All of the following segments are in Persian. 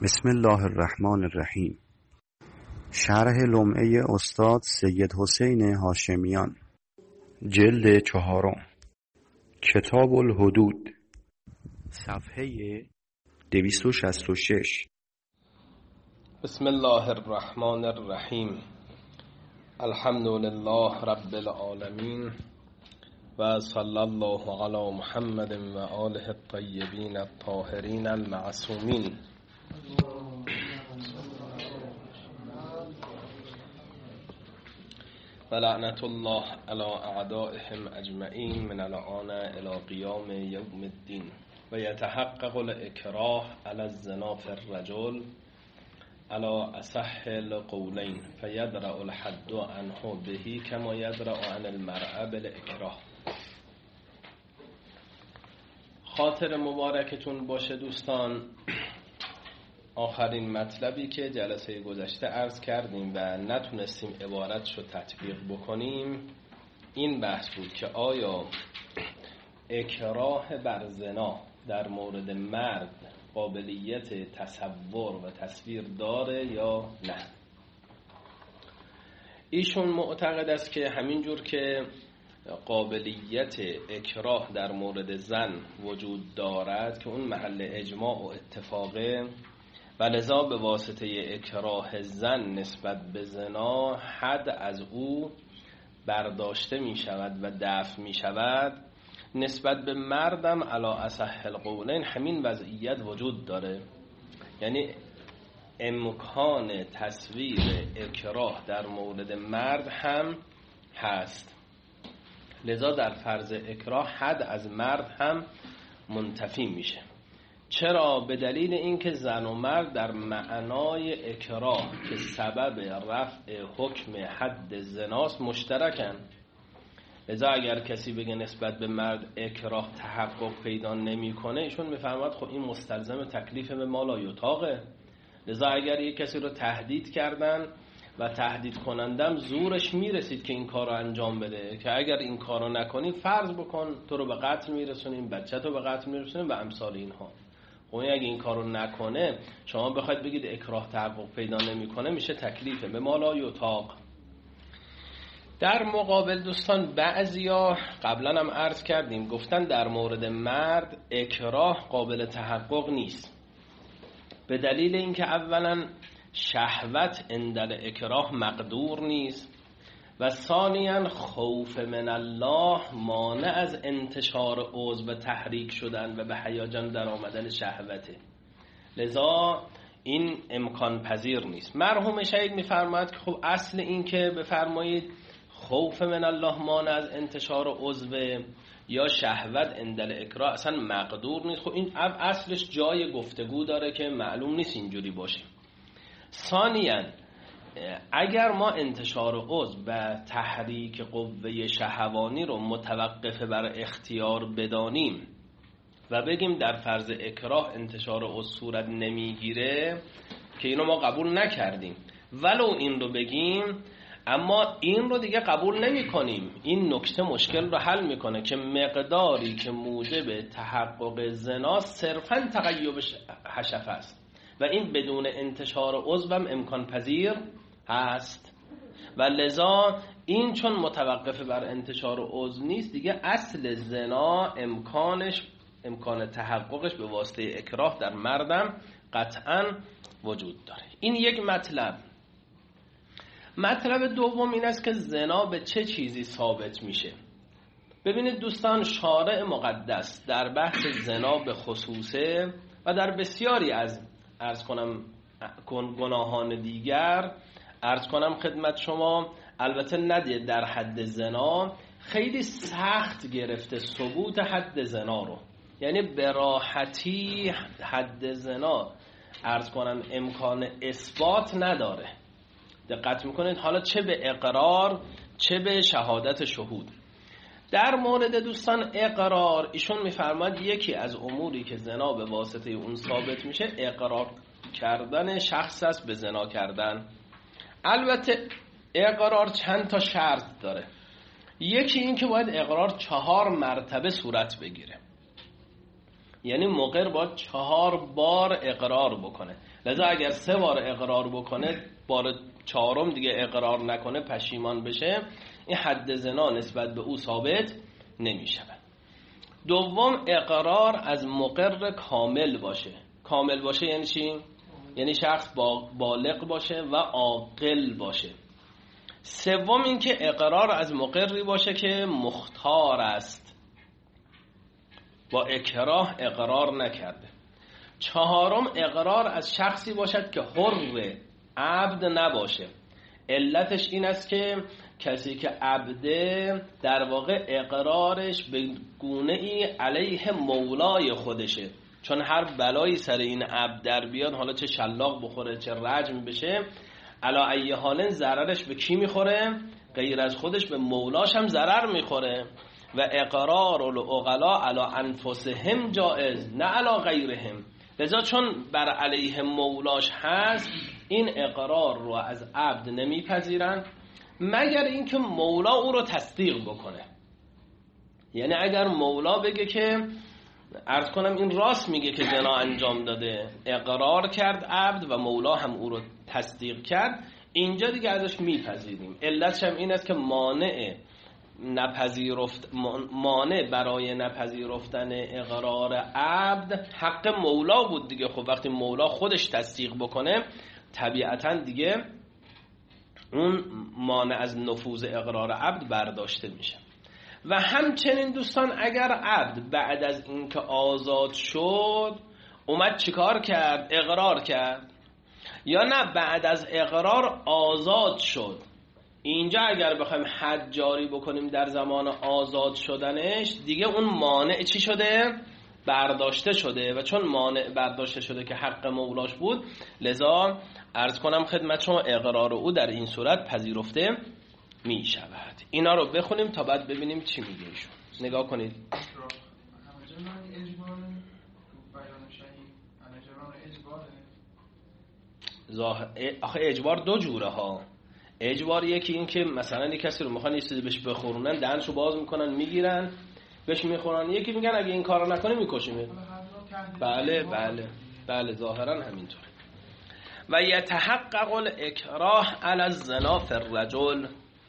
بسم الله الرحمن الرحیم. شرح لمعه استاد سید حسین هاشمیان، جلد 4، کتاب الحدود، صفحه 266. بسم الله الرحمن الرحیم. الحمد لله رب العالمین و صلی الله علی محمد و آله الطیبین الطاهرین المعصومین. و لعنت الله علی اعدائهم اجمعین من الآن الی قیام یوم الدین. و یتحقق الاکراه علی الزنا فی الرجل علی اصح القولین فیدرأ الحد عنه به کما یدرأ عن المرأة بالاکراه. خاطر مبارکتون باشه دوستان. آخرین مطلبی که جلسه گذشته عرض کردیم و نتونستیم عبارتشو تطبیق بکنیم این بحث بود که آیا اکراه بر زنا در مورد مرد قابلیت تصور و تصویر داره یا نه. ایشون معتقد است که همینجور که قابلیت اکراه در مورد زن وجود دارد که اون محل اجماع و اتفاقه و لذا به واسطه اکراه زن نسبت به زنا حد از او برداشته می شود و دفع می شود، نسبت به مردم علی اصح القولین همین وضعیت وجود داره. یعنی امکان تصویر اکراه در مورد مرد هم هست، لذا در فرض اکراه حد از مرد هم منتفی میشه. چرا؟ به دلیل اینکه زن و مرد در معنای اکراه که سبب رفع حکم حد زناست مشترکن. لذا اگر کسی بگه نسبت به مرد اکراه تحقق پیدا نمیکنه، ایشون میفرماد خب این مستلزم تکلیف به ما لا یطاقه. لذا اگر یک کسی رو تهدید کردن و تهدید کنندم زورش میرسید که این کار رو انجام بده، که اگر این کار رو نکنی فرض بکن تو رو به قتل میرسونیم، بچه تو به قتل میرسونیم و امثال اینها. خب اگه این کار رو نکنه شما بخواید بگید اکراه تحقق پیدا نمیکنه، میشه تکلیف به ما لا یطاق. در مقابل دوستان بعضیا قبلا هم عرض کردیم گفتن در مورد مرد اکراه قابل تحقق نیست، به دلیل اینکه اولا شهوت اندل اکراه مقدور نیست و ثانیاً خوف من الله مانع از انتشار عضو و تحریک شدن و به هیجان در آمدن شهوته، لذا این امکان پذیر نیست. مرحوم شهید میفرماید که خب اصل این که بفرمایید خوف من الله مانع از انتشار عضو یا شهوت اندل اکراه اصلا مقدور نیست. خب این اصلش جای گفتگو داره که معلوم نیست اینجوری باشه. ثانیاً اگر ما انتشار عضو و تحریک قوه شهوانی رو متوقف بر اختیار بدانیم و بگیم در فرض اکراه انتشار عضو صورت نمیگیره، که اینو ما قبول نکردیم، ولو این رو بگیم اما این رو دیگه قبول نمی کنیم، این نکته مشکل رو حل میکنه که مقداری که موجب تحقق زنا صرفاً تغیب حشفه است و این بدون انتشار عضو هم امکان پذیر هست و لذا این چون متوقف بر انتشار عضو نیست دیگه اصل زنا امکان تحققش به واسطه اکراه در مردم قطعاً وجود داره. این یک مطلب. مطلب دوم این است که زنا به چه چیزی ثابت میشه. ببینید دوستان، شارع مقدس در بحث زنا به خصوصه و در بسیاری از عرض کنم گناهان دیگر عرض کنم خدمت شما، البته ندید در حد زنا خیلی سخت گرفته ثبوت حد زنا رو، یعنی به راحتی حد زنا عرض کنم امکان اثبات نداره. دقت میکنید حالا چه به اقرار چه به شهادت شهود. در مورد دوستان اقرار ایشون میفرماد یکی از اموری که زنا به واسطه اون ثابت میشه اقرار کردن شخص است به زنا کردن. البته اقرار چند تا شرط داره. یکی این که باید اقرار 4 مرتبه صورت بگیره یعنی مقر باید 4 بار اقرار بکنه. لذا اگر 3 بار اقرار بکنه، بار 4م دیگه اقرار نکنه، پشیمان بشه، این حد زنا نسبت به او ثابت نمیشه. دوم، اقرار از مقر کامل باشه. کامل باشه یعنی چی؟ یعنی شخص بالغ باشه و عاقل باشه. سوم این که اقرار از مقری باشه که مختار است، با اکراه اقرار نکرده. چهارم، اقرار از شخصی باشد که حر، عبد نباشه. علتش این است که کسی که عبده در واقع اقرارش به گونه ای علیه مولای خودشه، چون هر بلایی سر این عبد در بیاد، حالا چه شلاق بخوره چه رجم بشه، علا ای حال ضررش به کی میخوره؟ غیر از خودش به مولاش هم ضرر میخوره. و اقرار العقلا علا انفسهم جائز نه علا غیرهم. لذا چون بر علیه مولاش هست، این اقرار رو از عبد نمیپذیرن مگر اینکه مولا او رو تصدیق بکنه. یعنی اگر مولا بگه که عرض کنم این راست میگه که زنا انجام داده، اقرار کرد عبد و مولا هم او رو تصدیق کرد، اینجا دیگه ازش میپذیریم. علتش هم این است که مانع برای نپذیرفتن اقرار عبد حق مولا بود دیگه. خب وقتی مولا خودش تصدیق بکنه، طبیعتا دیگه اون مانع از نفوذ اقرار عبد برداشته میشه. و همچنین دوستان، اگر عبد بعد از اینکه آزاد شد اومد چیکار کرد؟ اقرار کرد، یا نه بعد از اقرار آزاد شد، اینجا اگر بخوایم حد جاری بکنیم در زمان آزاد شدنش، دیگه اون مانع چی شده؟ برداشته شده. و چون مانع برداشته شده که حق مولاش بود، لذا عرض کنم خدمت شما اقرار او در این صورت پذیرفته می شود. اینا رو بخونیم تا بعد ببینیم چی میگه ایشون. نگاه کنید. آخه اجبار دو جوره ها. اجبار یکی این که مثلا یک کسی رو میخوان یه چیزی بهش بخورونن، دهنشو باز میکنن میگیرن بهش میخورن، یکی میگن اگه این کارو نکنی میکشیم. بله ظاهرا همینطوره. و یتحقق الاکراه علی الزنا فی الرجل،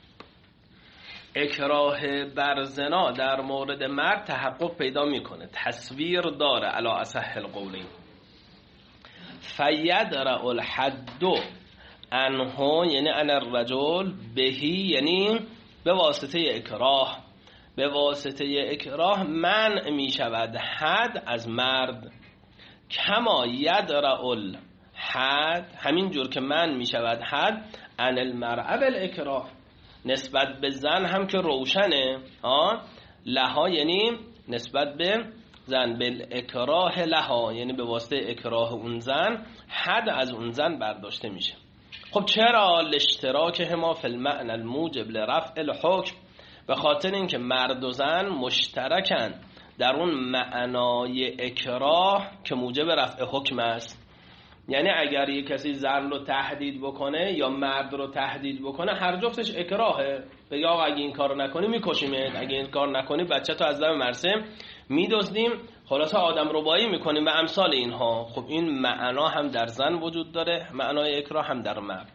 اکراه بر زنا در مورد مرد تحقق پیدا میکنه، تصویر داره علی اصح القولین. فیدرع الحد عنه یعنی عن الرجل بهی، یعنی به واسطه اکراه، به واسطه اکراه منع می شود حد از مرد. کما یدرع الحد، همین جور که منع می شود حد عن المرأة بالاکراه، نسبت به زن هم که روشنه لها، یعنی نسبت به زن، بالاکراه لها یعنی به واسطه اکراه اون زن حد از اون زن برداشته میشه. خب چرا؟ لاشتراکهما فی المعنى الموجب لرفع الحکم، به خاطر اینکه مرد و زن مشترکن در اون معنای اکراه که موجب رفع حکم است. یعنی اگر یک کسی زن رو تهدید بکنه یا مرد رو تهدید بکنه، هر جفتش اکراهه. بگه آقا اگه این کارو نکنی میکشیمت، اگه این کار نکنی بچه تو از لب مرسه میدزدیم، خلاصه آدم ربایی میکنیم و امثال اینها. خب این معنا هم در زن وجود داره، معنای اکراه هم در مرد.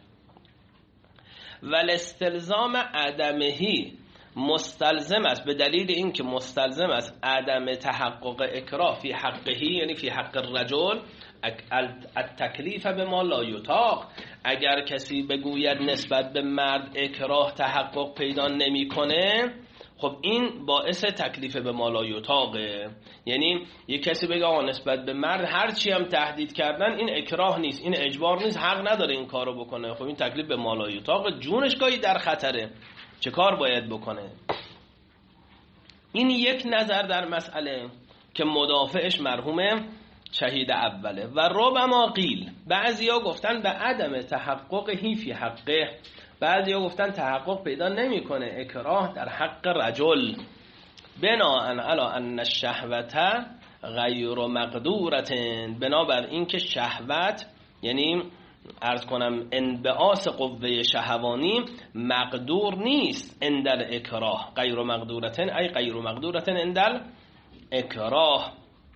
والاستلزام عدمهی مستلزم است، به دلیل اینکه مستلزم است عدم تحقق اکراه فی حقهی، یعنی فی حق الرجل التکلیف به ما لا یطاق. اگر کسی بگوید نسبت به مرد اکراه تحقق پیدا نمیکنه، خب این باعث تکلیف به ما لا یطاقه. یعنی یک کسی بگه آقا نسبت به مرد هر چی هم تهدید کردن این اکراه نیست، این اجبار نیست، حق نداره این کارو بکنه، خب این تکلیف به ما لا یطاقه، جونش گاهی در خطره، چه کار باید بکنه؟ این یک نظر در مسئله که مدافعش مرحوم شهید اوله. و ربما قیل، بعضیا گفتن به عدم تحققی فی حقه، بعضیا گفتن تحقق پیدا نمیکنه اکراه در حق رجل، بناء علی ان الشهوت غیر مقدورة، بنابر اینکه شهوت یعنی عرض کنم انبعاث قوه شهوانی مقدور نیست اندل اکراه، غیر مقدورة ای غیر مقدورة اندل اکراه.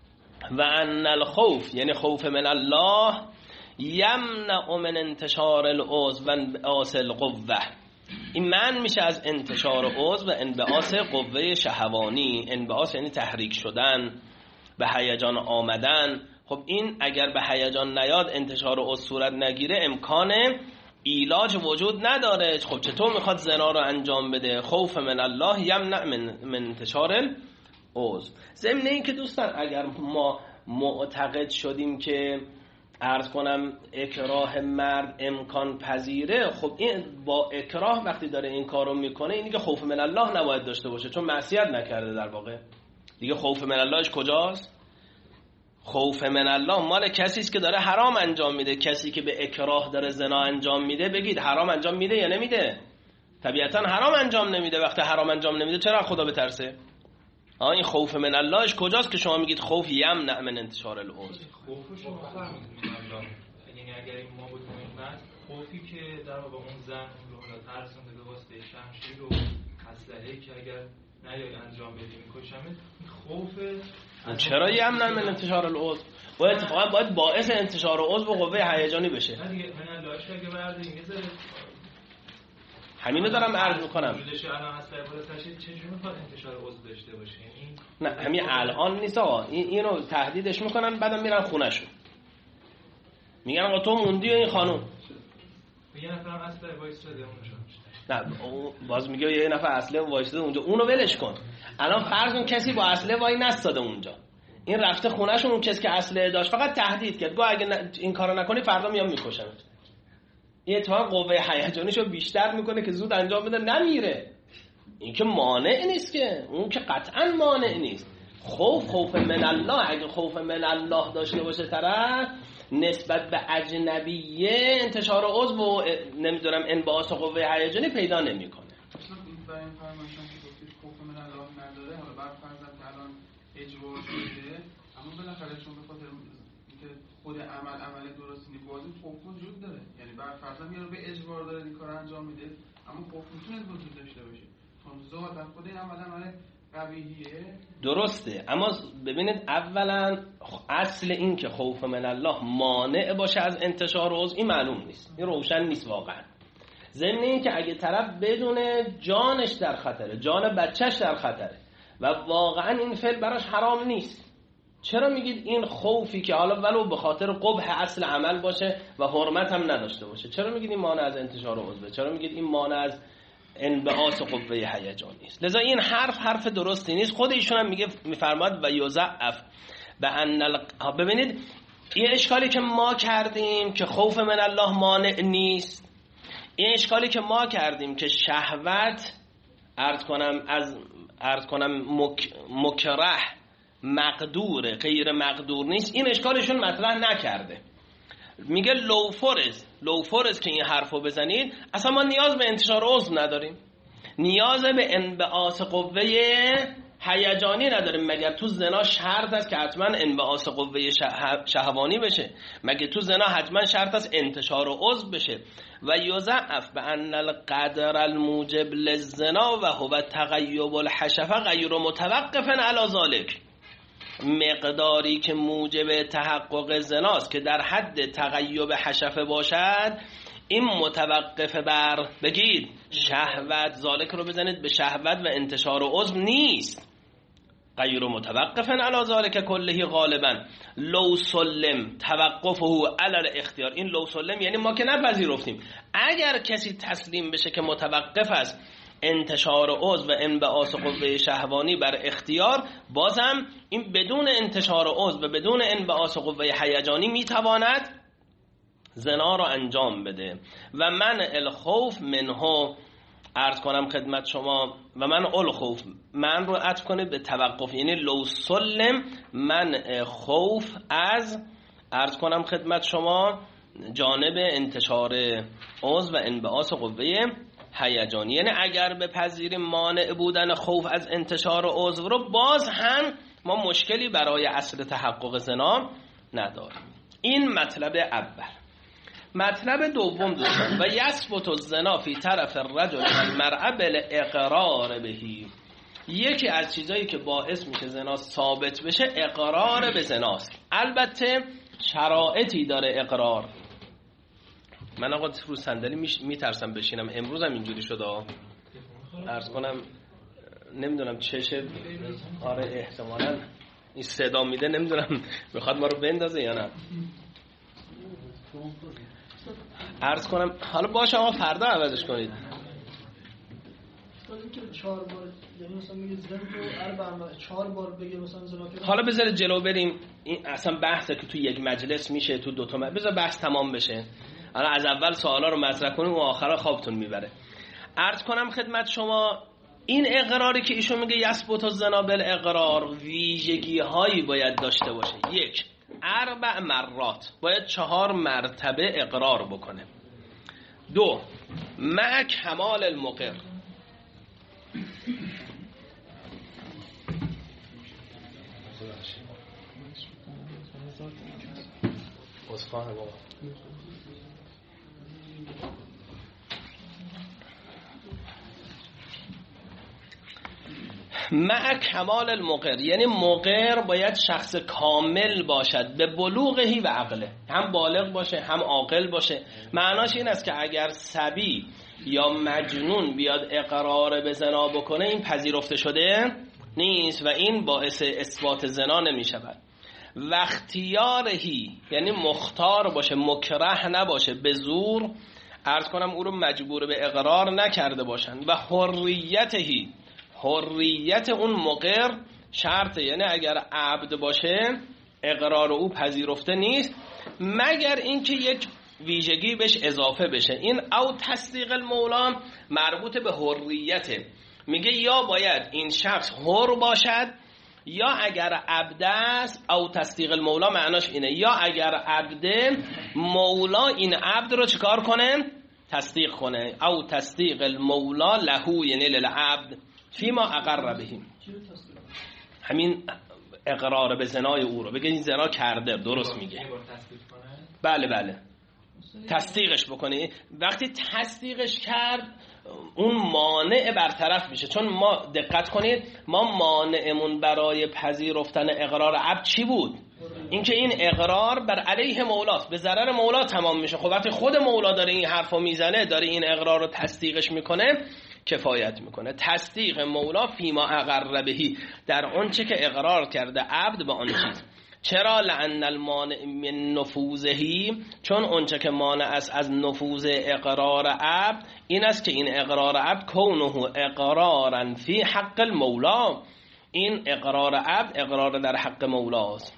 و ان الخوف یعنی خوف من الله یمنع من انتشار العضو و انبعاث القوه. این من میشه از انتشار عضو و انبعاث قوه شهوانی. انبعاث یعنی تحریک شدن، به هیجان آمدن. خب این اگر به هیجان نیاد، انتشار عضو صورت نگیره، امکان علاج وجود نداره. خب چطور میخواد زنا رو انجام بده؟ خوف من الله یمنع من انتشار العضو. ضمن این که دوستان اگر ما معتقد شدیم که عرض کنم اکراه مرد امکان پذیره، خب این با اکراه وقتی داره این کارو میکنه، اینی که خوف من الله نباید داشته باشه، چون معصیت نکرده. در واقع دیگه خوف من اللهش کجاست؟ خوف من الله مال کسی است که داره حرام انجام میده. کسی که به اکراه داره زنا انجام میده، بگید حرام انجام میده یا نمیده؟ طبیعتا حرام انجام نمیده. وقتی حرام انجام نمیده چرا خدا بترسه؟ این خوف من اللهش کجاست که شما میگید خوف یمنع من انتشار العضو؟ خوف شما فهمیدید الله، یعنی اگر این ما بودیم من خوفی که در واقع اون زن اون رو حالا ترسونده به واسطه شمشیر و اسلحه‌ای که اگر نیای انجام بدیم میکشمت، این خوف چرا یمنع من انتشار العضو؟ و اتفاقا باید باعث انتشار عضو و قوه هیجانی بشه. نه دیگه من اللهش اگه برده این ذره همینو دارم عرض میکنم. الان اصلا چجوری میخواد انتشار عضو داشته باشه؟ این نه همین الان نیست آقا. اینو تهدیدش میکنن، بعدم میرن خونه‌شون میگن آقا تو موندی و این خانوم. یه نفرم اصلا وایساده اونجا. نه باز میگه یه نفر اصله وایساده اونجا، اونو ولش کن. الان فرض کن کسی با اصله وای نستاده اونجا، این رفته خونه‌شون، اون کسی که اصله داشت فقط تهدید کرد، گفت اگه این کارو نکنی فردا میام میکشمت. این اتفاقا قوه هیجانیشو بیشتر میکنه که زود انجام بده، نمیره. این که مانع نیست، که اون که قطعا مانع نیست. خوف من الله، اگه خوف من الله داشته باشه طرف نسبت به اجنبیه، انتشار عضو و نمیدونم انبعاث قوه هیجانی پیدا نمیکنه. اصلا این برای فرمایشون که گفتید خوف من الله نداره، حالا بعد فرضاً که الان اجبار شده، اما بالاخره چون به خاطر اینکه خود عمل درستی نیست، بازی خوف وجود داره. یعنی بعد فرضاً میاره به اجبار داره این کارو انجام میده، اما خوف میتونه وجود داشته باشه. چون ذات خود این عمل قبیحیه. درسته، اما ببینید اولا اصل این که خوف من الله مانع باشه از انتشار عضو، این معلوم نیست، این روشن نیست واقعا. ضمن این که اگه طرف بدون جانش در خطره، جان بچهش در خطره و واقعا این فعل براش حرام نیست، چرا میگید این خوفی که حالا ولو به خاطر قبح اصل عمل باشه و حرمت هم نداشته باشه، چرا میگید این مانع از انتشار عضو؟ چرا میگید این مانع از انبعاث قوه هیجانی است؟ لذا این حرف درستی نیست. خود ایشون هم میفرماد و یضعف ببینید این اشکالی که ما کردیم که خوف من الله مانع نیست، این اشکالی که ما کردیم که شهوت عرض کنم مکره مقدوره، غیر مقدور نیست، این اشکالشون مطرح نکرده. میگه لوفرز که این حرفو بزنید اصلا ما نیاز به انتشار عضو نداریم، نیاز به انبعاث قوه هیجانی نداریم. مگر تو زنا شرط است که حتما انبعاث قوه شهوانی بشه؟ مگر تو زنا حتما شرط است انتشار عضو بشه؟ و یضعف بان القدر الموجب للزنا و هو تغیب الحشفه غیر متوقف علی ذلك، مقداری که موجب تحقق زناست که در حد تغیب حشفه باشد، این متوقف بر بگید شهوت، ذالک رو بزنید به شهوت و انتشار عضو نیست. غیر متوقف علی ذالک کله غالبا لو سلم توقفه علی الاختیار. این لو سلم یعنی ما که نپذیرفتیم، اگر کسی تسلیم بشه که متوقف است انتشار عضو و انبعاث قوه شهوانی بر اختیار، بازم این بدون انتشار عضو و بدون انبعاث قوه هیجانی میتواند زنا را انجام بده. و من الخوف منه، عرض کنم خدمت شما، و من الخوف، من رو عطف کنه به توقف، یعنی لو سلم من خوف از، عرض کنم خدمت شما، جانب انتشار عضو و انبعاث قوه هیجانی. یعنی اگر به پذیریم مانع بودن خوف از انتشار عضو رو، باز هم ما مشکلی برای اصل تحقق زنا نداریم. این مطلب اول. مطلب دوم دوستان، و یثبت الزنا فی طرف الرجل والمرأة بالاقرار بهی. یکی از چیزایی که باعث میشه زنا ثابت بشه اقرار به زناست. البته شرایطی داره اقرار. من آقا رو صندلی میترسم بشینم، امروز هم اینجوری شده. عرض کنم نمیدونم چشه، آره احتمالاً این صدا میده، نمیدونم میخواد ما رو بندازه یا نه. عرض کنم حالا باشه آقا فردا عوضش کنید. حالا بذار جلو بریم، این اصلا بحثه که تو یک مجلس میشه، تو دوتا بذار بحث تمام بشه. حالا از اول سوالا رو مطرح کنیم و آخرا خوابتون میبره. عرض کنم خدمت شما این اقراری که ایشون میگه یثبت الزنا بالاقرار ویژگی هایی باید داشته باشه. 1 4 مرات باید 4 مرتبه اقرار بکنه. 2 مع کمال المقر. اصفهان بابا مع کمال المقر، یعنی مقر باید شخص کامل باشد به بلوغهی و عقله، هم بالغ باشه هم عاقل باشه. معناش این است که اگر صبی یا مجنون بیاد اقرار به زنا بکنه این پذیرفته شده نیست و این باعث اثبات زنا نمی شود. و اختیارهی یعنی مختار باشه، مکره نباشه، به زور عرض کنم او رو مجبور به اقرار نکرده باشن. و حریتهی، حریت اون مقر شرطه، یعنی اگر عبد باشه اقرار او پذیرفته نیست مگر اینکه یک ویژگی بهش اضافه بشه. این او تصدیق المولا مربوط به حریته، میگه یا باید این شخص حر باشد یا اگر عبد است. او تصدیق المولا معناش اینه یا اگر عبده مولا این عبد رو چیکار کنه؟ تصدیق کنه. او تصدیق المولا لهو یعنی للعبد فیما اقر بهیم، همین اقرار به زنای او رو بگه این زنا کرده، درست میگه. بله بله تصدیقش بکنی. وقتی تصدیقش کرد اون مانع برطرف میشه. چون ما دقت کنید ما مانعمون برای پذیرفتن اقرار عبد چی بود؟ اینکه این اقرار بر علیه مولاست، به ضرر مولا تمام میشه. خب وقتی خود مولا داره این حرفو میزنه، داره این اقرار رو تصدیقش میکنه، کفایت میکنه. تصدیق مولا فیما اقر بهی، در اون چه که اقرار کرده عبد به آن چیز. چرا؟ لأن المانع من نفوذهی، چون اونچه که مانع است از نفوذ اقرار عبد این است که این اقرار عبد کونه اقرارا فی حق المولا، این اقرار عبد اقرار در حق مولاست.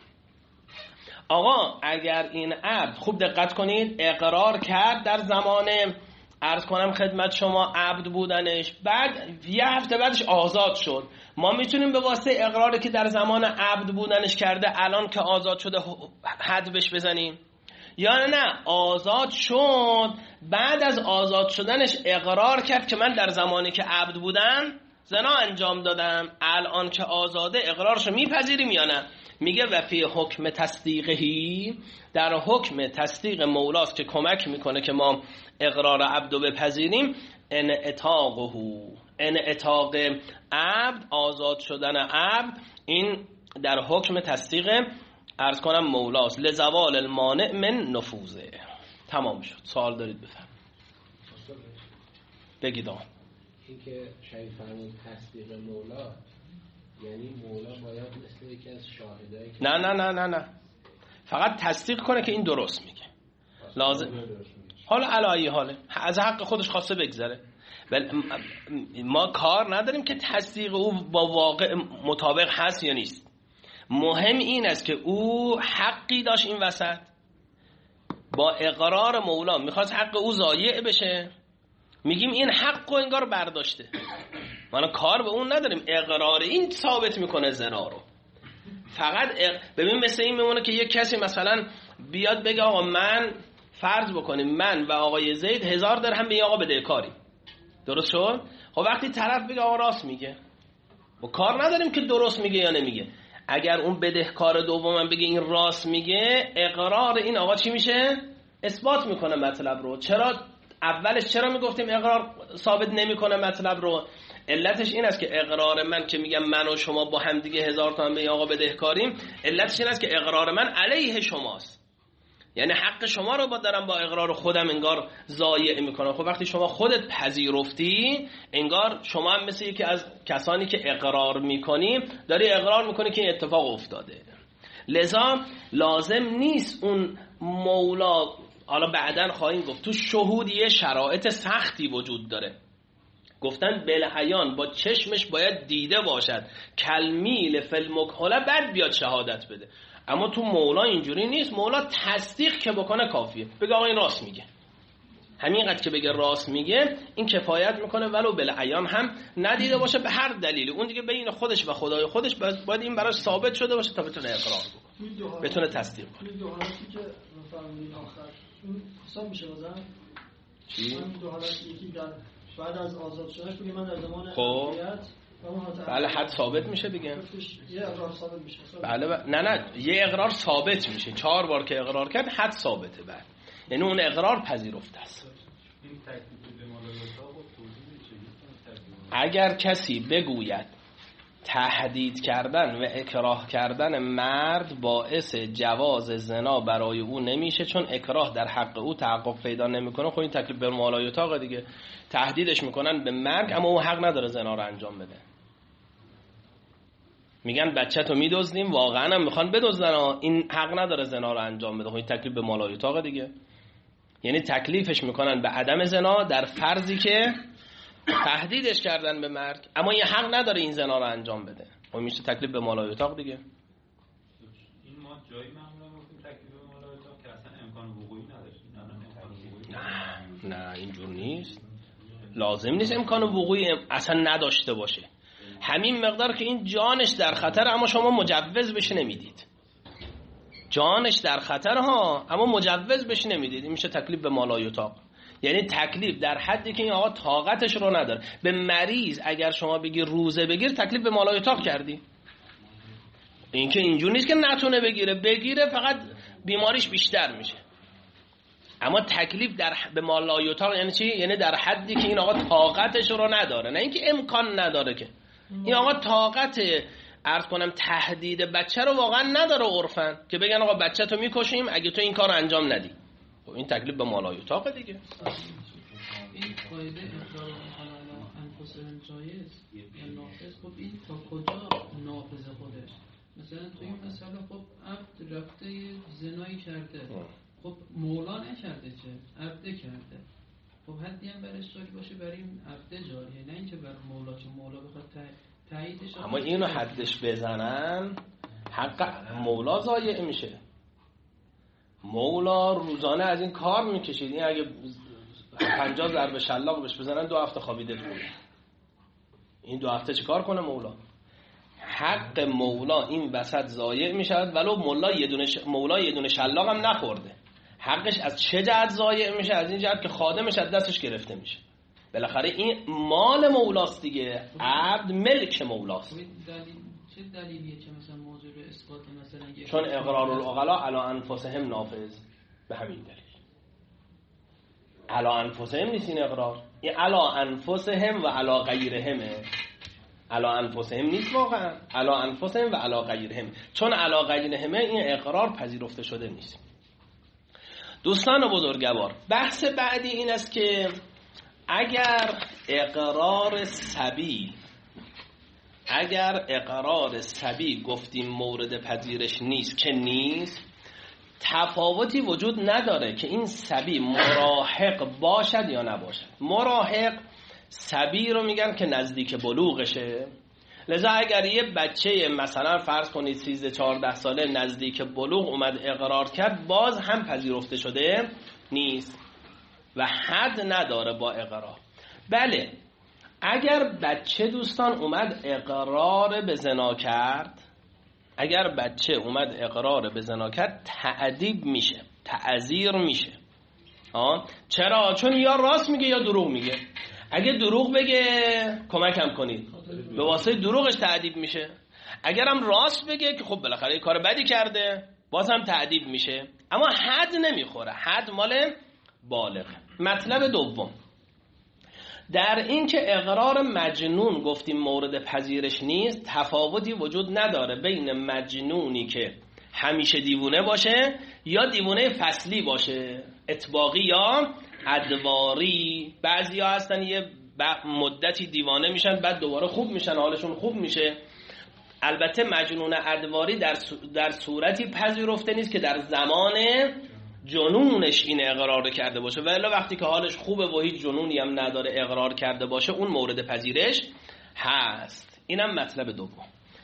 آقا اگر این عبد، خوب دقت کنید، اقرار کرد در زمان عرض کنم خدمت شما عبد بودنش، بعد یه هفته بعدش آزاد شد، ما میتونیم به واسطه اقراری که در زمان عبد بودنش کرده الان که آزاد شده حد بهش بزنیم؟ یا نه آزاد شد، بعد از آزاد شدنش اقرار کرد که من در زمانی که عبد بودم زنا انجام دادم، الان که آزاده اقرارشو میپذیریم یا نه؟ میگه و فی حکم تصدیقهی، در حکم تصدیق مولاست که کمک میکنه که ما اقرار عبدو بپذیریم. انعتاق عبد، آزاد شدن عبد، این در حکم تصدیق عرض کنم مولاست. لزوال المانع من نفوذه. تمام شد. سوال دارید بفهم بگید. این که شاید فرمود تصدیق مولا یعنی مولا باید مثل یکی از شاهدایی که نه فقط تصدیق کنه که این درست میگه. لازم حالا علایی حاله از حق خودش خواسته بگذره، ما کار نداریم که تصدیق او با واقع مطابق هست یا نیست. مهم این است که او حقی داشت این وسط، با اقرار مولا میخواست حق او ضایع بشه، میگیم این حق رو انگار برداشته، ما کار به اون نداریم. اقرار این ثابت میکنه زنا رو. فقط ببین مثل این میمونه که یک کسی مثلا بیاد بگه آقا من فرض بکنیم من و آقای زید 1000 درهم به آقا بدهکاری، درست شد؟ خب وقتی طرف بگه آقا راست میگه، و کار نداریم که درست میگه یا نمیگه. اگر اون بدهکار دومم بگه این راست میگه، اقرار این آقا چی میشه؟ اثبات میکنه مطلب رو. چرا اولش چرا میگفتیم اقرار ثابت نمیکنه مطلب رو؟ علتش این است که اقرار من که میگم من و شما با هم دیگه 1000 تومان به آقا بدهکاریم، علتش این است که اقرار من علیه شماست، یعنی حق شما رو دارم با اقرار خودم انگار ضایع میکنم. خب وقتی شما خودت پذیرفتی، انگار شما هم مثل یکی از کسانی که اقرار میکنیم داری اقرار میکنی که این اتفاق افتاده. لذا لازم نیست اون مولا، حالا بعدن خواهیم گفت تو شهود یه شرایط سختی وجود داره، گفتن بالعیان با چشمش باید دیده باشد، کلمیل فالمکحله بعد بیاد شهادت بده. اما تو مولا اینجوری نیست، مولا تصدیق که بکنه کافیه، بگه آقا این راست میگه، همینقدر که بگه راست میگه این کفایت میکنه، ولو بالعیان هم ندیده باشه به هر دلیلی، اون دیگه بین خودش و خدای خودش باید این براش ثابت شده باشه تا بتونه اقرار بکنه، بتونه تصدیق کنه. این دو حالتی که فرمودین آخر این حساب میشه بازم؟ چی؟ این دو حالت یکی در بعد از آزاد شدنش بگه من در زمان خب امنیت بله حد ثابت میشه دیگه. یه اقرار ثابت میشه. بله نه یه اقرار ثابت میشه، 4 بار که اقرار کرد حد ثابته. بله یعنی اون اقرار پذیرفته است. اگر کسی بگوید تهدید کردن و اکراه کردن مرد باعث جواز زنا برای او نمیشه چون اکراه در حق او تحقق پیدا نمیکنه، خب این تکلیف به مالای اتاق دیگه. تهدیدش میکنن به مرگ اما او حق نداره زنا رو انجام بده. میگن بچه‌تو میدزدیم، واقعا هم میخوان بدزدن، این حق نداره زنا رو انجام بده، خب این تکلیف به مالای اتاق دیگه. یعنی تکلیفش میکنن به عدم زنا در فرضی که تهدیدش کردن به مرگ اما این حق نداره این زنا رو انجام بده، خب میشه تکلیف به مالای اتاق دیگه. این ما جایی معمولا گفتیم تکلیف به مالای اتاق که اصلا امکان وقوعی نداشت. نه اینجور نیست، لازم نیست امکان وقوعی اصلا نداشته باشه، همین مقدار که این جانش در خطر اما شما مجوز بشه نمیدید، جانش در خطر ها اما مجوز بشه نمیدید، این میشه تکلیف به مالای اتاق. یعنی تکلیف در حدی که این آقا طاقتش رو نداره. به مریض اگر شما بگی روزه بگیر تکلیف به مالای اتاق کردی. این که اینجور نیست که نتونه بگیره فقط بیماریش بیشتر میشه. اما تکلیف به مالای اتاق یعنی چی؟ یعنی در حدی که این آقا طاقتش رو نداره، نه اینکه امکان نداره، که این آقا طاقت عرض کنم تهدید بچه رو واقعا نداره عرفن که بگن آقا بچه تو میکشیم اگه تو این کار انجام ندی. این تکلیف به مالای اتاق دیگه. این قاعده اقرار حلال انفسهم جایز یا نافذ، خب این تا کجا نافذ خودش؟ مثلا تو این مسئله خب عبد رفته زنایی کرده، خب مولا نکرده چه؟ عبده کرده، خب حدی هم برش جاری باشه برای این عبده جاریه، نه اینکه برای مولا، چون مولا بخواد تاییدش. اما اینو حدش بزنن حق مولا ضایع میشه. مولا روزانه از این کار میکشید، این اگه 50 ضربه شلاق بهش بزنن 2 هفته خوابیده بود، این 2 هفته چه کار کنه مولا؟ حق مولا این وسط ضایع میشود ولو مولا یه دونه شلاق هم نخورده. حقش از چه جهت ضایع میشه؟ از این جهت که خادمش از دستش گرفته میشه. بالاخره این مال مولاست دیگه، عبد ملک مولاست. چه دلیلیه که مثلا موضوع به اسقاط مثلا چون اقرار العقلا علی انفسهم نافذ، به همین دلیل. علی انفسهم نیست این اقرار، این علی انفسهم و علی غیرهم. علی انفسهم نیست واقعا، علی انفسهم و علی غیرهم، چون علی غیرهم این اقرار پذیرفته شده نیست. دوستان بزرگوار، بحث بعدی این است که اگر اقرار صبی گفتیم مورد پذیرش نیست که نیست، تفاوتی وجود نداره که این صبی مراهق باشد یا نباشد. مراهق صبی رو میگن که نزدیک بلوغشه، لذا اگر یه بچه مثلا فرض کنید 13-14 ساله نزدیک بلوغ اومد اقرار کرد، باز هم پذیرفته شده نیست و حد نداره با اقرار. بله اگر بچه دوستان اومد اقرار به زنا کرد، تعذیب میشه، تعذیر میشه. چرا؟ چون یا راست میگه یا دروغ میگه. اگه دروغ بگه کمکم کنید، به واسطه دروغش تعذیب میشه. اگرم راست بگه که خب بالاخره یه کار بدی کرده، باز هم تعذیب میشه، اما حد نمیخوره، حد مال بالغ. مطلب دوم، در این که اقرار مجنون گفتیم مورد پذیرش نیست، تفاوتی وجود نداره بین مجنونی که همیشه دیوونه باشه یا دیوونه فصلی باشه، اطباقی یا ادواری. بعضی ها هستن یه مدتی دیوانه میشن بعد دوباره خوب میشن، حالشون خوب میشه. البته مجنون ادواری در صورتی پذیرفته نیست که در زمان جنونش این اقرار کرده باشه، ولی وقتی که حالش خوبه و هیچ جنونی هم نداره اقرار کرده باشه اون مورد پذیرش هست. اینم مطلب دوم.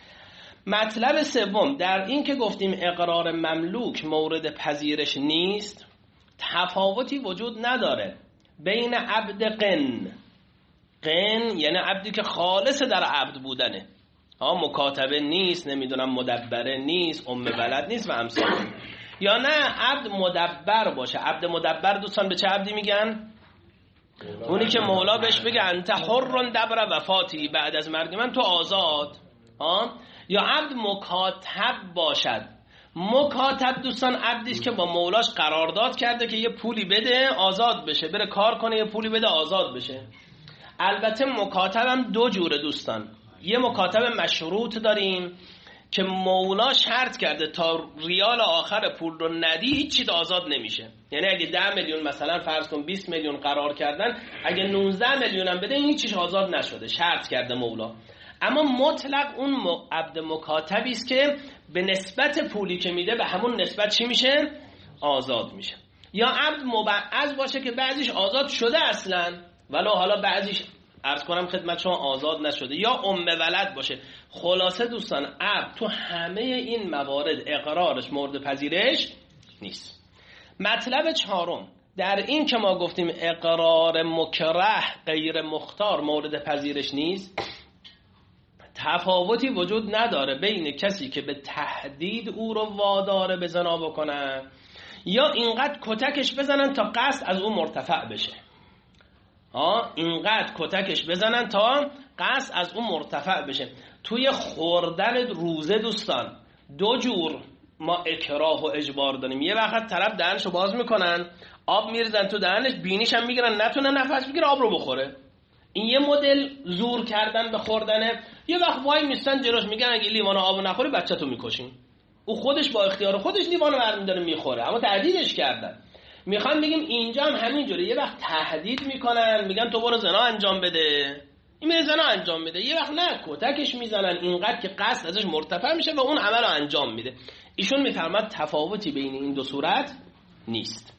مطلب سوم، در این که گفتیم اقرار مملوک مورد پذیرش نیست، تفاوتی وجود نداره بین عبد قن یعنی عبدی که خالص در عبد بودنه، مکاتبه نیست، نمیدونم مدبره نیست، ولد نیست و امثال، یا نه عبد مدبر باشه. عبد مدبر دوستان به چه عبدی میگن؟ اونی که مولا بهش بگه انت حر دبر وفاتی، بعد از مرگ من تو آزاد. یا عبد مکاتب باشد. مکاتب دوستان عبدیست که با مولاش قرارداد کرده که یه پولی بده آزاد بشه، بره کار کنه یه پولی بده آزاد بشه. البته مکاتب هم دو جوره دوستان. یه مکاتب مشروط داریم که مولا شرط کرده تا ریال آخر پول رو ندی هیچ چیز آزاد نمیشه. یعنی اگه 10 میلیون مثلا فرض کن 20 میلیون قرار کردن، اگه 19 میلیون هم بده هیچ چیز آزاد نشده، شرط کرده مولا. اما مطلق اون عبد مکاتبی است که به نسبت پولی که میده به همون نسبت چی میشه؟ آزاد میشه. یا عبد مبعض باشه که بعضیش آزاد شده اصلا ولو حالا بعضیش عرض کنم خدمت شما آزاد نشده، یا ولد باشه. خلاصه دوستان عبد تو همه این موارد اقرارش مورد پذیرش نیست. مطلب چهارم، در این که ما گفتیم اقرار مکره غیر مختار مورد پذیرش نیست، تفاوتی وجود نداره بین کسی که به تهدید او رو واداره به زنا بکنن یا اینقدر کتکش بزنن تا قصد از او مرتفع بشه. اینقدر کتکش بزنن تا قصد از اون مرتفع بشه. توی خوردن روزه دوستان دو جور ما اکراه و اجبار داریم. یه وقت طرف دهنشو باز میکنن، آب میریزن تو دهنش، بینیش هم میگیرن نتونه نفس بگیره آب رو بخوره. این یه مدل زور کردن به خوردنه. یه وقت وای میستن جلوش میگن اگه لیوان آب نخوری بچه‌تو میکشیم. او خودش با اختیار خودش لیوان برمی داره میخوره، اما تهدیدش کردن. میخوام بگیم اینجا هم همینجوره. یه وقت تهدید میکنن، میگن تو برو زنا انجام بده، این میره زنا انجام میده. یه وقت نه، کتکش میزنن اینقدر که قصد ازش مرتفع میشه و اون عمل رو انجام میده. ایشون میفرماد تفاوتی بین این دو صورت نیست.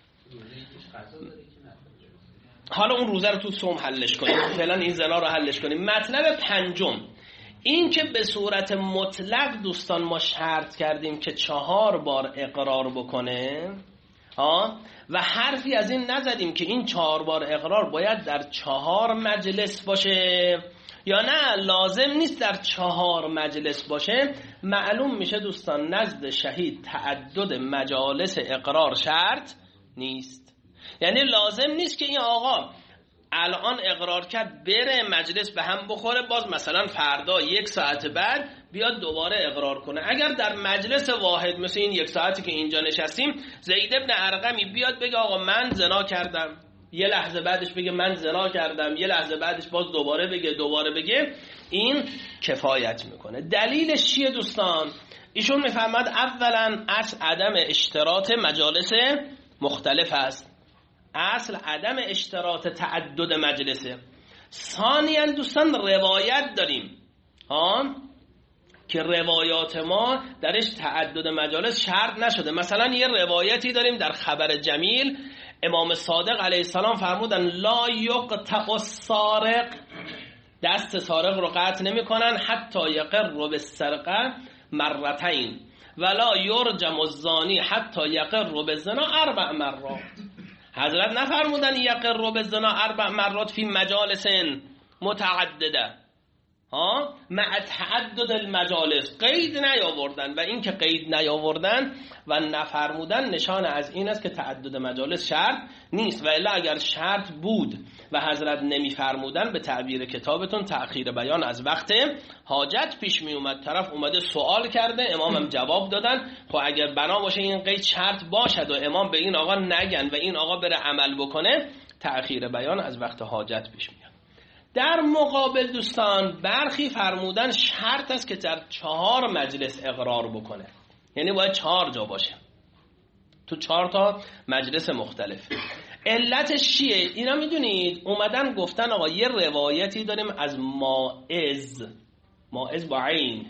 حالا اون روزه رو تو صوم حلش کنیم، فعلا این زنا رو حلش کنیم. مطلب پنجم، این که به صورت مطلق دوستان ما شرط کردیم که 4 بار اقرار بکنه و حرفی از این نزدیم که این 4 بار اقرار باید در 4 مجلس باشه یا نه لازم نیست در 4 مجلس باشه. معلوم میشه دوستان نزد شهید تعدد مجالس اقرار شرط نیست. یعنی لازم نیست که این آقا الان اقرار کرد بره مجلس به هم بخوره، باز مثلا فردا 1 ساعت بعد بیاد دوباره اقرار کنه. اگر در مجلس واحد مثل این 1 ساعتی که اینجا نشستیم زید ابن ارقمی بیاد بگه آقا من زنا کردم، یه لحظه بعدش بگه من زنا کردم، یه لحظه بعدش باز دوباره بگه، این کفایت میکنه. دلیلش چیه دوستان؟ ایشون میفهمد اولا اصل عدم اشتراط مجالس مختلف است، اصل عدم اشتراط تعدد مجلسه. ثانیاً دوستان روایت داریم که روایات ما درش تعدد مجالس شرط نشده. مثلا یه روایتی داریم در خبر جمیل، امام صادق علیه السلام فرمودن لا یقطع السارق، دست سارق رو قطع نمی کنن حتی یقر بالسرقه مرتين ولا یرجم الزانی حتی یقر بالزنا 4 مرات. حضرت نفرمودن یقر بالزنا 4 مرات فی مجالس متعدده مع تعدد المجالس، قید نیاوردن. و این که قید نیاوردن و نفرمودن نشان از این است که تعدد مجالس شرط نیست. و الا اگر شرط بود و حضرت نمیفرمودن به تعبیر کتابتون تأخیر بیان از وقت حاجت پیش می اومد. طرف اومده سوال کرده، امامم جواب دادن. خب اگر بنا باشه این قید شرط باشد و امام به این آقا نگن و این آقا بره عمل بکنه، تأخیر بیان از وقت حاجت پیش میاد. در مقابل دوستان برخی فرمودن شرط است که در 4 مجلس اقرار بکنه، یعنی باید 4 جا باشه تو 4 تا مجلس مختلف. علتش چیه؟ اینا میدونید اومدن گفتن آقا یه روایتی داریم از ماعز با عین،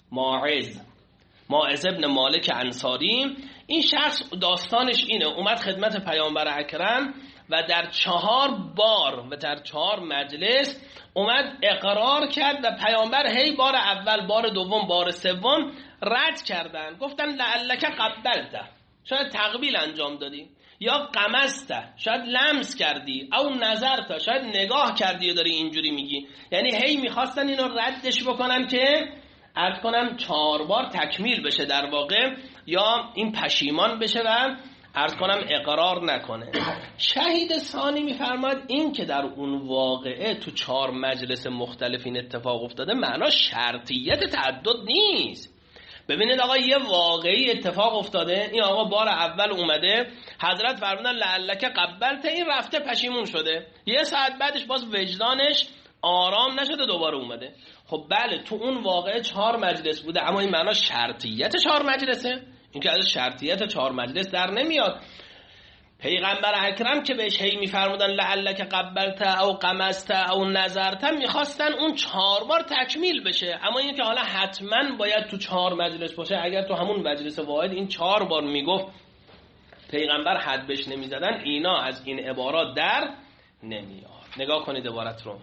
ماعز ابن مالک انصاری. این شخص داستانش اینه، اومد خدمت پیامبر اکرم و در 4 بار و در 4 مجلس اومد اقرار کرد و پیامبر هی بار اول، بار دوم، بار سوم رد کردن، گفتن لعلک قبلته، شاید تقبیل انجام دادی، یا قمسته، شاید لمس کردی، او نظرته، شاید نگاه کردی و داری اینجوری میگی. یعنی هی میخواستن اینو ردش بکنن که عرض کنم 4 بار تکمیل بشه در واقع، یا این پشیمان بشه و عرض کنم اقرار نکنه. شهید ثانی میفرماد این که در اون واقعه تو 4 مجلس مختلف این اتفاق افتاده معنا شرطیت تعدد نیست. ببینید آقا یه واقعی اتفاق افتاده، این آقا بار اول اومده، حضرت فرمودن لعلک قبلت، این رفته پشیمون شده، یه ساعت بعدش باز وجدانش آرام نشده دوباره اومده. خب بله تو اون واقعه 4 مجلس بوده، اما این معنا شرطیت 4 مجلسه؟ این که از شرطیت 4 مجلس در نمیاد. پیغمبر اکرم که بهش هی میفرمودن لعلک قبلت او قمست او نظرت، میخواستن اون 4 بار تکمیل بشه، اما این که حالا حتما باید تو 4 مجلس باشه. اگر تو همون مجلس واحد این 4 بار میگفت پیغمبر حد بهش نمیزدن، اینا از این عبارات در نمیاد. نگاه کنید عبارت رو.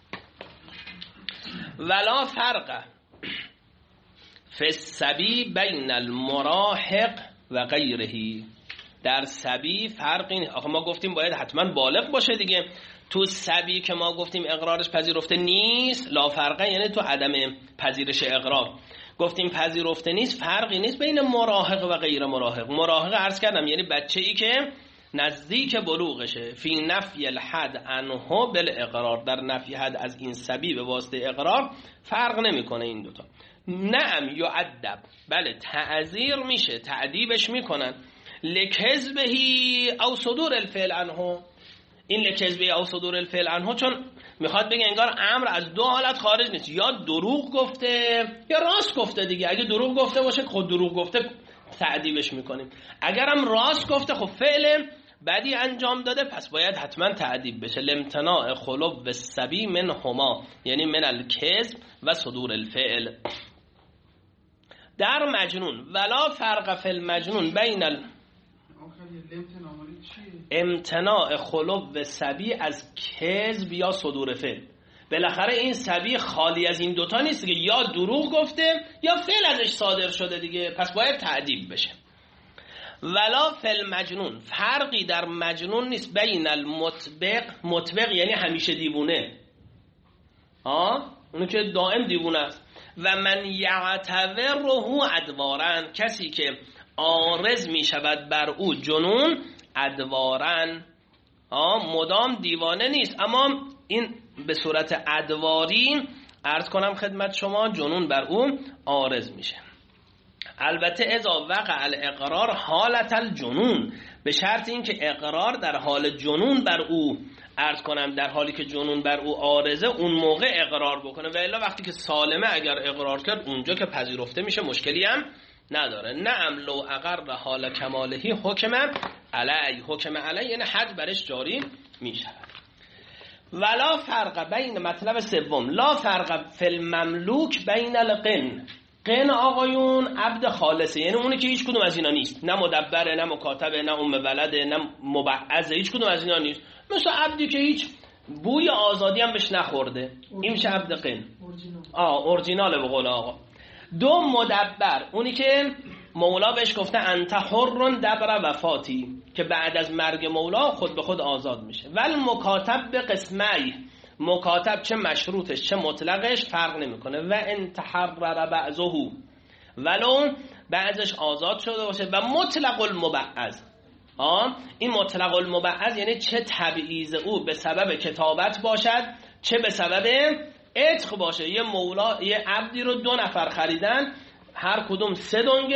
ولا فرق فی الصبی بین المراهق و غیره. در صبی فرقی نیست. آخه ما گفتیم باید حتما بالغ باشه دیگه. تو صبی که ما گفتیم اقرارش پذیرفته نیست، لا فرقه یعنی تو عدم پذیرش اقرار گفتیم پذیرفته نیست، فرقی نیست بین مراهق و غیر مراهق. مراهق عرض کردم یعنی بچه‌ای که نزدیک بلوغشه. فی نفی الحد عنه بالاقرار، در نفی حد از این صبی به واسطه اقرار فرق نمیکنه این دوتا. نعم یعدب، بله تعذیر میشه، تعدیبش میکنن. لکذبهی او صدور الفعل عنه، این لکذبهی او صدور الفعل عنه چون میخواد بگه انگار امر از 2 حالت خارج نیست، یا دروغ گفته یا راست گفته دیگه. اگه دروغ گفته باشه خود دروغ گفته تعدیبش میکنیم، اگرم راست گفته خب فعل بعدی انجام داده پس باید حتما تعدیب بشه. لامتناع خلو و صبی من هما، یعنی من الکذب و صدور الفعل. در مجنون ولا فرق فی المجنون بین امتناع خلو و صبی از کذب یا صدور فعل. بالاخره این صبی خالی از این دوتا نیست دیگه، یا دروغ گفته یا فعل ازش صادر شده دیگه، پس باید تعدیب بشه. ولا فی المجنون، فرقی در مجنون نیست بین المطبق، مطبق یعنی همیشه دیوونه، اونو که دائم دیوونه است، و من یعتبره ادوارن، کسی که عارض می شود بر او جنون ادوارن، مدام دیوانه نیست اما این به صورت ادواری عرض کنم خدمت شما جنون بر او عارض میشه. البته اذا وقع الاقرار حالت الجنون، به شرط این که اقرار در حال جنون بر او عرض کنم در حالی که جنون بر او عارضه اون موقع اقرار بکنه، و الا وقتی که سالمه اگر اقرار کرد اونجا که پذیرفته میشه مشکلی هم نداره. نعم لو اقر حال کمالهی حکم علی، حکم علی یعنی حد برش جاری میشود. ولا فرق بین، مطلب سوم، لا فرق فی المملوک بین القن. قن آقایون عبد خالصه، یعنی اونی که هیچ کدوم از اینا نیست، نه مدبره نه مکاتبه نه ام ولده نه مبعضه، هیچ کدوم از اینا نیست، مثل عبدی که هیچ بوی آزادی هم بهش نخورده، این میشه عبد قن. اورجینال به قول آقا. 2 مدبر، اونی که مولا بهش گفته انت حر دبر وفاتی، که بعد از مرگ مولا خود به خود آزاد میشه. ول مکاتب به قسمی، مکاتب چه مشروطش چه مطلقش فرق نمیکنه. و ان تحرر بعضه، ولو بعضش آزاد شده باشه. و مطلق المبعض، این مطلق المبعض یعنی چه تبعیض او به سبب کتابت باشد چه به سبب عتق باشه. یه مولا یه عبدی رو 2 نفر خریدن، هر کدوم 3 دنگش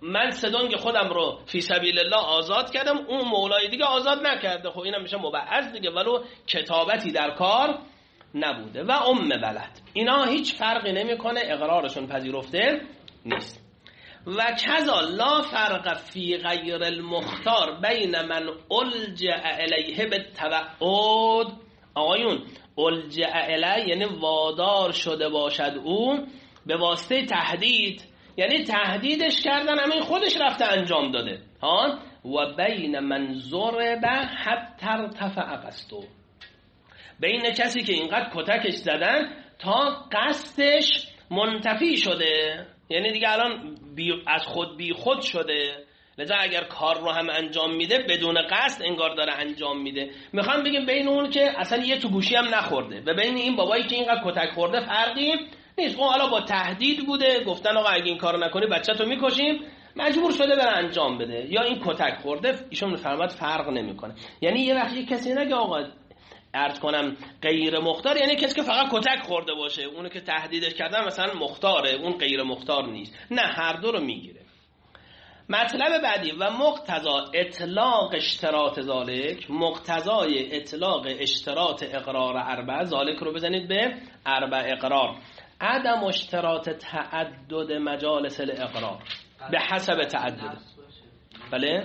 من سدنگ خودم رو فی سبیل الله آزاد کردم، اون مولای دیگه آزاد نکرده، خب اینم میشه مبعض دیگه، ولو کتابتی در کار نبوده. و ولد، اینا هیچ فرقی نمیکنه، اقرارشون پذیرفته نیست. و کذا لا فرق فی غیر المختار بین من الجأ الیه بالتوعد. آقایون الجأ الیه یعنی وادار شده باشد او به واسطه تهدید، یعنی تهدیدش کردن، همین خودش رفته انجام داده ها. و بین من ضرب حتی ارتفع قصده، بین کسی که اینقدر کتکش زدن تا قصدش منتفی شده، یعنی دیگه الان از خود بی خود شده، لذا اگر کار رو هم انجام میده بدون قصد انگار داره انجام میده. میخوام بگیم بین اون که اصلا یه تو گوشی هم نخورده و بین این بابایی که اینقدر کتک خورده فرقی نیست. اون حالا با تهدید بوده، گفتن آقا اگه این کارو نکنی بچه‌تو میکشیم، مجبور شده بره انجام بده، یا این کتک خورده، ایشون میفرماد فرق نمیکنه. یعنی یه وقتی کسی نگه آقا عرض کنم غیر مختار، یعنی کسی که فقط کتک خورده باشه، اونو که تهدیدش کردن مثلا مختاره، اون غیر مختار نیست، نه هر دو رو میگیره. مطلب بعدی و مقتضا اطلاق اشتراط ذالک، مقتضای اطلاق اشتراط اقرار اربع، ذالک رو بزنید به اربع اقرار، عدم اشتراط تعدد مجالس الاقرار به حسب تعدد. بله؟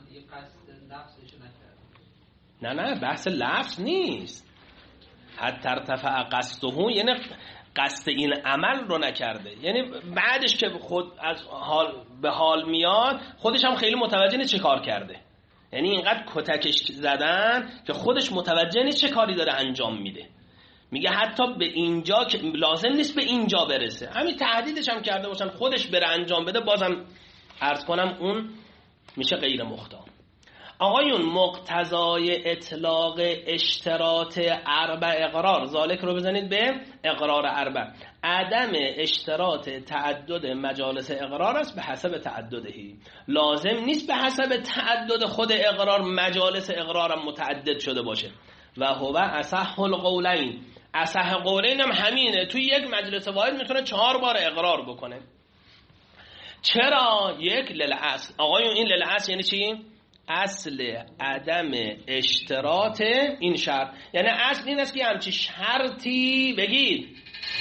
نه بحث لفظ نیست. حتی ارتفع قصده یعنی قصد این عمل رو نکرده، یعنی بعدش که خود از حال به حال میاد خودش هم خیلی متوجه نیست چه کار کرده، یعنی اینقدر کتکش زدن که خودش متوجه نیست چه کاری داره انجام میده. میگه حتی به اینجا که لازم نیست به اینجا برسه، همین تهدیدش هم کرده باشن خودش بره انجام بده، بازم عرض کنم اون میشه غیر مختار. آقایون مقتضای اطلاق اشتراط اربع اقرار، ذالک رو بزنید به اقرار اربع، عدم اشتراط تعدد مجالس اقرار است به حسب تعددهی، لازم نیست به حسب تعدد خود اقرار مجالس اقرارم متعدد شده باشه. و هو اصح القولین، اصح قولین هم همینه، توی یک مجلس واحد میتونه 4 بار اقرار بکنه. چرا؟ یک للعصل. آقایون این للعصل یعنی چی؟ اصل عدم اشتراط این شرط، یعنی اصل این است که همچی شرطی بگید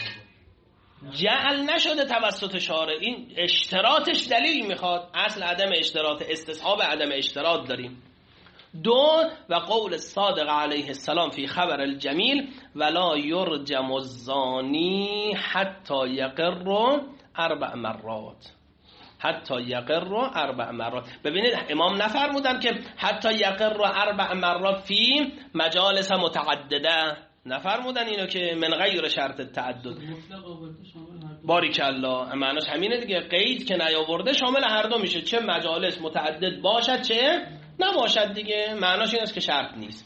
جعل نشده توسط شارع، این اشتراطش دلیل میخواد، اصل عدم اشتراط، استصحاب عدم اشتراط داریم. 2 و قول الصادق علیه السلام فی خبر الجمیل ولا یرجم الزانی حتی یقر 4 مرات، حتی یقر 4 مرات. ببینید امام نفرمودن که حتی یقر 4 مرات فی مجالس متعدده، نفرمودن اینو که من غیر شرط تعدد. باریکالله، معناش همینه دیگه، قید که نیاورده شامل هر دو میشه، چه مجالس متعدد باشد چه نباشد دیگه، معناش این است که شرط نیست.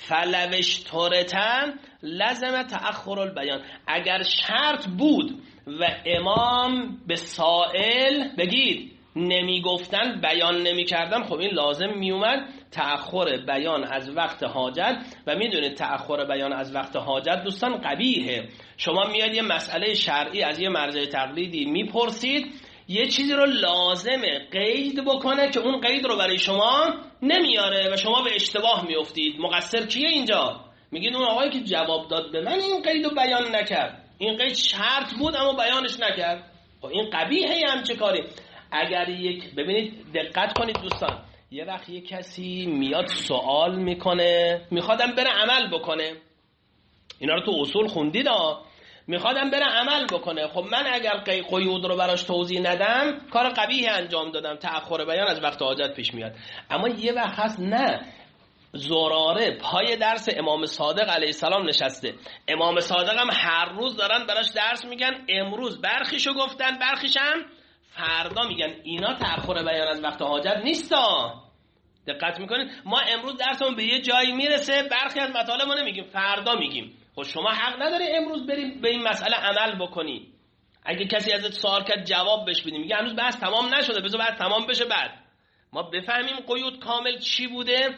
فلوشترتن لازم تأخر البیان، اگر شرط بود و امام به سائل بگید نمی گفتن، بیان نمی کردن، خب این لازم می اومد تأخر بیان از وقت حاجت. و میدونید تأخر بیان از وقت حاجت دوستان قبیحه. شما میاد یه مسئله شرعی از یه مرجع تقلیدی میپرسید، یه چیزی رو لازمه قید بکنه که اون قید رو برای شما نمیاره و شما به اشتباه میافتید. مقصر کیه اینجا؟ میگید اون آقایی که جواب داد به من این قید رو بیان نکرد، این قید شرط بود اما بیانش نکرد. خب این قبیحه همچه کاری. اگر یک ببینید دقت کنید دوستان، یه وقت یک کسی میاد سوال میکنه، میخوادم بره عمل بکنه، اینا رو تو اصول خوندید میخوادم بره عمل بکنه، خب من اگر قیود رو براش توضیح ندم کار قبیح انجام دادم، تأخر بیان از وقت حاجت پیش میاد. اما یه وقت هست نه، زراره پای درس امام صادق علیه السلام نشسته، امام صادق هم هر روز دارن براش درس میگن، امروز برخیشو گفتن برخیشم فردا میگن، اینا تأخر بیان از وقت حاجت نیستا. دقت میکنید؟ ما امروز درسمون به یه جایی میرسه، برخی از مطالب ما نمیگیم، فردا میگیم. خب شما حق نداری امروز بریم به این مسئله عمل بکنی. اگه کسی ازت سوال کرد جواب بهش بدی، میگه هنوز بحث تمام نشده، بذار بعد تمام بشه بعد ما بفهمیم قیود کامل چی بوده.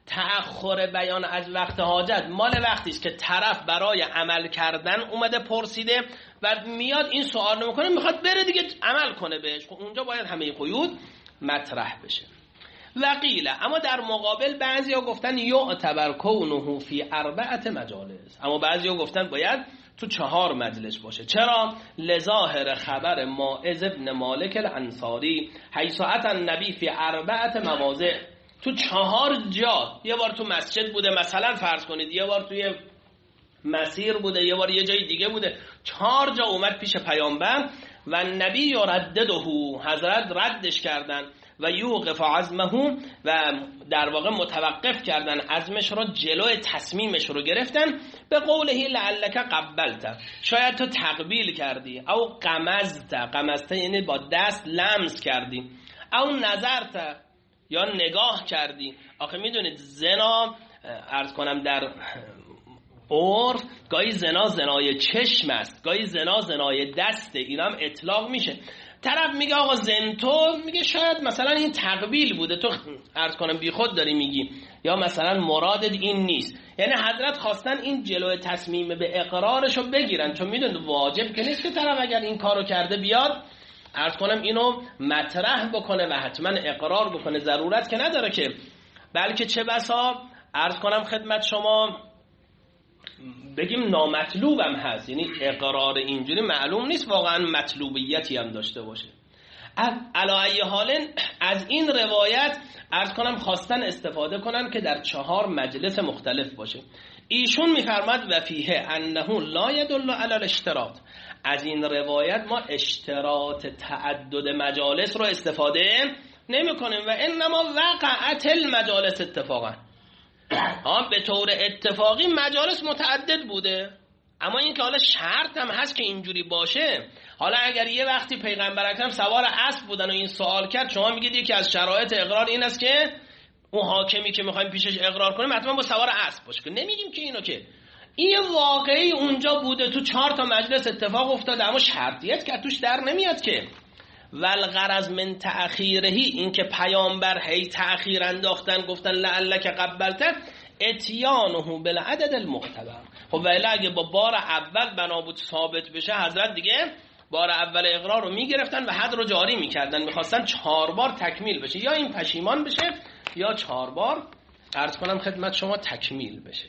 تأخر بیان از وقت حاجت مال وقتی است که طرف برای عمل کردن اومده پرسیده و میاد این سوال رو میکنه، میخواد بره دیگه عمل کنه بهش، خب اونجا باید همه قیود مطرح بشه. وقیل، اما در مقابل بعضیا گفتن یعتبر کونه فی 4 مجالس، اما بعضیا گفتن باید تو 4 مجلس باشه. چرا؟ لظاهر خبر ماعز ابن مالک الانصاری حیث اتى النبی فی 4 مواضع، تو 4 جا، یه بار تو مسجد بوده مثلا فرض کنید، یه بار توی مسیر بوده، یه بار یه جای دیگه بوده، 4 جا اومد پیش پیامبر و نبی یردده، حضرت ردش کردن و یوقف عزمه، و در واقع متوقف کردن عزمش رو، جلوی تصمیمش رو گرفتن. به قوله لعلک قبلت، شاید تو تقبیل کردی، او قمزت یعنی با دست لمس کردی، او نظرت یا نگاه کردی. آخه میدونید زنا، عرض کنم در عرف گاهی زنای چشم است، گاهی زنای دسته، این هم اطلاق میشه. طرف میگه آقا زنتو، میگه شاید مثلا این تقبیل بوده، تو عرض کنم بی خود داری میگی، یا مثلا مرادت این نیست. یعنی حضرت خواستن این جلوی تصمیم به اقرارشو بگیرن، چون میدونید واجب که نیست که طرف اگر این کارو کرده بیاد عرض کنم اینو مطرح بکنه و حتما اقرار بکنه، ضرورت که نداره که، بلکه چه بسا عرض کنم خدمت شما بگیم نامطلوبم هست، یعنی اقرار اینجوری معلوم نیست واقعا مطلوبیتی هم داشته باشه. علی ای حال از این روایت عرض کنم خواستن استفاده کنن که در 4 مجلس مختلف باشه. ایشون میفرماد و فیه انه لا یدل علی الاشتراط، از این روایت ما اشتراط تعدد مجالس رو استفاده نمی کنیم و انما وقعت المجالس اتفاقا، به طور اتفاقی مجالس متعدد بوده، اما این که حالا شرط هم هست که اینجوری باشه. حالا اگر یه وقتی پیغمبر اکرم سوار اسب بودن و این سوال کرد، شما میگید یکی از شرایط اقرار این است که اون حاکمی که میخوایم پیشش اقرار کنیم حتما با سوار اسب باشه، که نمیگیم که اینو، که این واقعی اونجا بوده، تو 4 تا مجلس اتفاق افتاده، اما شرطیت که توش در نمیاد که. والغرض من تأخیرهی، این که پیامبر هی تأخیر انداختن گفتن لعلک قبلت، اتیانه بالعدد المعتبر. خب ولی اگه با بار اول بنا بود ثابت بشه، حضرت دیگه بار اول اقرار رو میگرفتن و حد رو جاری میکردن، میخواستن 4 بار تکمیل بشه، یا این پشیمان بشه یا 4 بار عرض کنم خدمت شما تکمیل بشه.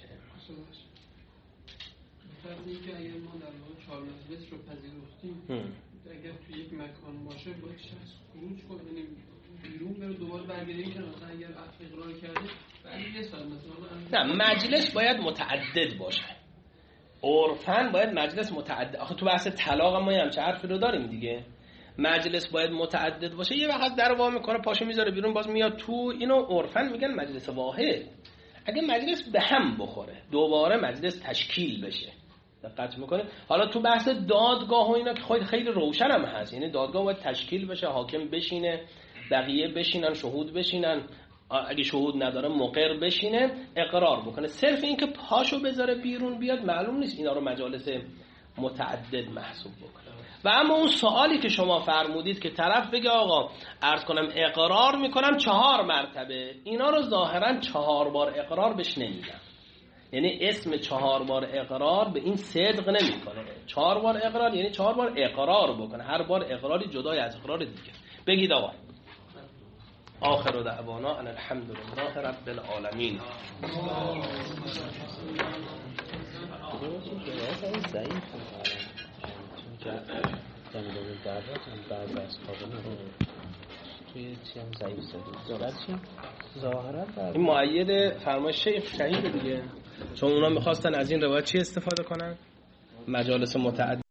فرضی که اگر ما در واقع 4 مجلس رو پذیرفتیم، اگر توی یک مکان باشه باید شخص خروج کنه، یعنی بیرون بره دوباره برگردیم که مثلا اگر اقرار کرده بعد یه سال مثلا نه، مجلس باید متعدد باشه، عرفاً باید مجلس متعدد. آخه تو بحث طلاق ما هم چه حرفی رو داریم دیگه، مجلس باید متعدد باشه. یه وقت در وا میکنه پاشو میذاره بیرون باز میاد تو، اینو عرفاً میگن مجلس واحد. اگه مجلس به هم بخوره دوباره مجلس تشکیل بشه، دقت میکنه. حالا تو بحث دادگاه و اینا که خیلی روشن هم هست، یعنی دادگاه باید تشکیل بشه، حاکم بشینه، بقیه بشینن، شهود بشینن، اگه شهود نداره مقر بشینه اقرار بکنه. صرف این که پاشو بذاره بیرون بیاد معلوم نیست اینا رو مجالس متعدد محسوب بکنه. و اما اون سوالی که شما فرمودید که طرف بگه آقا عرض کنم اقرار میکنم 4 مرتبه، اینا رو ظاهرا 4 بار اقرار بهش نمیدن، یعنی اسم 4 بار اقرار به این صدق نمیکنه. 4 بار اقرار یعنی 4 بار اقرار بکنه، هر بار اقراری جدای از اقرار دیگه. بگید آقا آخر دعوانا ان الحمد لله رب العالمین. این مؤید فرمایش شیخ شهید دیگه، چون اونا میخواستن از این روایت چی استفاده کنن؟ مجالس متعدد.